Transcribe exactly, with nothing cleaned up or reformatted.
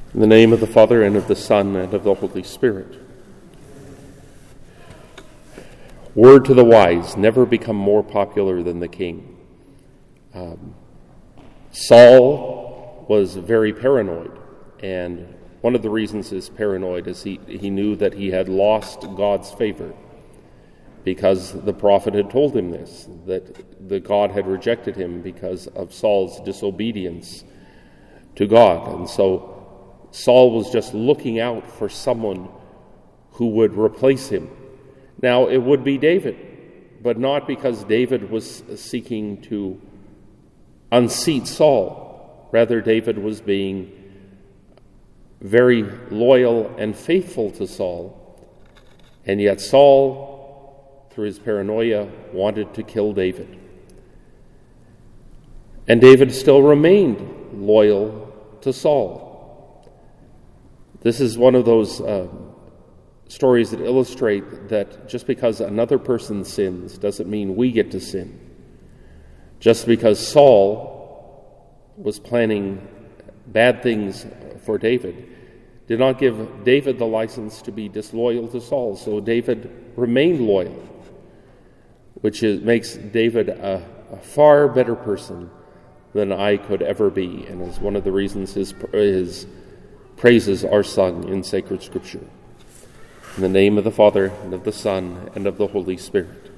In the name of the Father, and of the Son, and of the Holy Spirit. Word to the wise, never become more popular than the king. Um, Saul was very paranoid, and one of the reasons he's paranoid is he, he knew that he had lost God's favor because the prophet had told him this, that the God had rejected him because of Saul's disobedience to God. And so Saul was just looking out for someone who would replace him. Now, it would be David, but not because David was seeking to unseat Saul. Rather, David was being very loyal and faithful to Saul, and yet Saul, through his paranoia, wanted to kill David. And David still remained loyal to Saul. This is one of those uh, stories that illustrate that just because another person sins doesn't mean we get to sin. Just because Saul was planning bad things for David did not give David the license to be disloyal to Saul. So David remained loyal, which is, makes David a, a far better person than I could ever be, and is one of the reasons his, his praises are sung in sacred Scripture. In the name of the Father, and of the Son, and of the Holy Spirit.